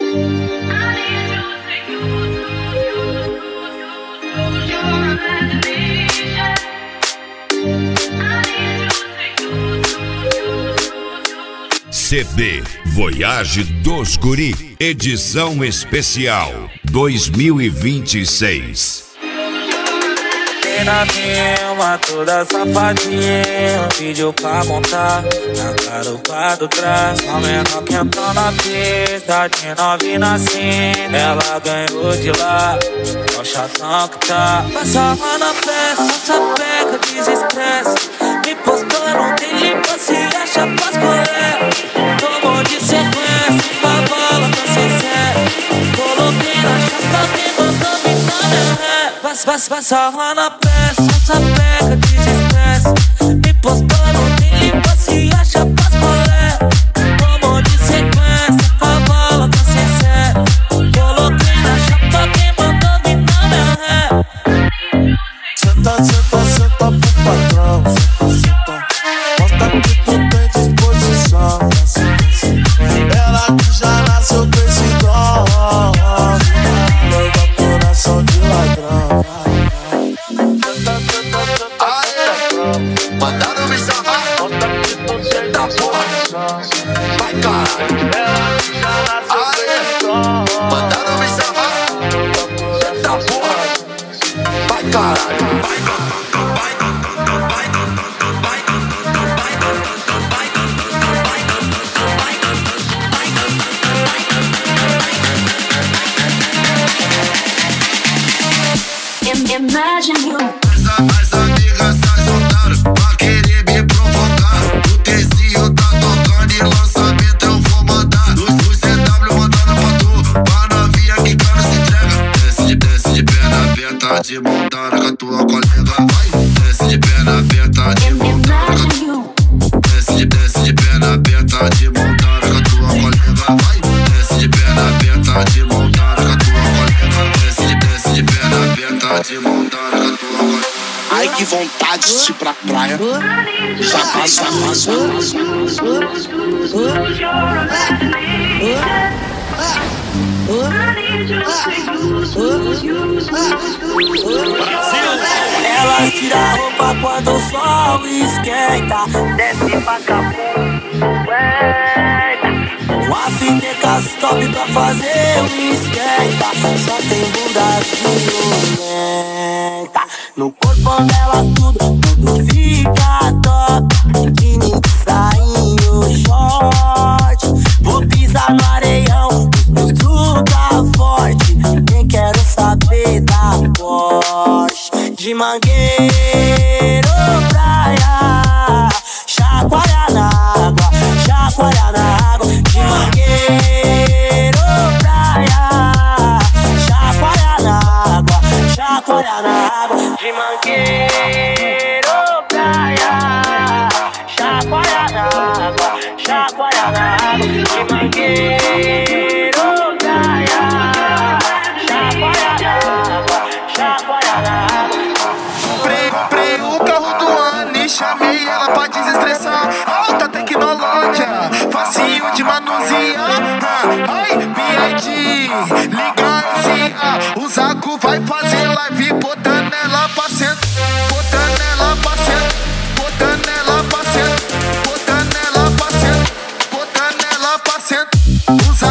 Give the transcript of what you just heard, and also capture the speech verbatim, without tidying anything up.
C D Voyage dos Guri, edição especial dois mil e vinte e seis. Na Vilma, toda safadinha, pediu pra montar na garupa do trás. A menor quentão na pista, de novinha assim, ela ganhou de lá, o chatão que tá. Passava na festa, sapeca, desestresse, me postou no dele, você acha pras colher. Tomou de sequência, a bola tá sincera, coloquei na chapa, me mandou me dar minha ré. Passava na peça, sapeca, desestresse, me postou no dele, você acha pras colher. Tomou de sequência, a bola tá sincera, coloquei na chapa, me mandou me dar minha ré. Senta, senta, senta pro patrão, senta, senta, mostra que tu tem disposição. Ela que já nasceu com esse dom, leva coração de ladrão. Mandaram me chamar, eita porra, vai caralho. Aê, mandaram me chamar, eita porra, vai caralho. Imagine you. As amigas se soltaram pra querer me provocar. O Tezinho tá tocando e lançamento eu vou mandar. Os, os C W mandando pra tu, pra novinha que cara se entrega. Desce de, desce de perna aberta, de montar com a tua colega, vai. Desce de perna aberta, de montar com a tua. Desce de, desce de perna aberta, de montar com a tua colega, vai. Desce de perna aberta, de montar com a tua colega. Desce de, desce de perna aberta, de montar com a tua colega. Ai, que vontade de ir pra praia. Já passa, passa, passa. Ela tira a roupa quando o sol esquenta, desce pra capoeira. Uma fineca stop pra fazer um esquenta, só tem bunda violenta. No corpo dela tudo, tudo fica top. Biquíni, sainho, short. Vou pisar no areião, tudo tá forte. Nem quero saber da Porsche. De Mangueiro, praia, chacoalha na água, chacoalha na água. De Mangueiro, praia, chacoalha na água, chacoalha na água. De Mangueiro, praia, chacoalha na água, chacoalha na água. De Mangueiro, praia, chacoalha na água, chacoalha na água. Prei, prei o carro do ano e chamei ela pra desestressar. Alta tecnologia, facinho de manusear. Ai, B I D, liga esse A. O Zaco vai fazer live botando ela pra sentar, botando ela pra sentar, botando ela pra sentar, botando ela pra sentar, botando ela pra sentar. O Zaco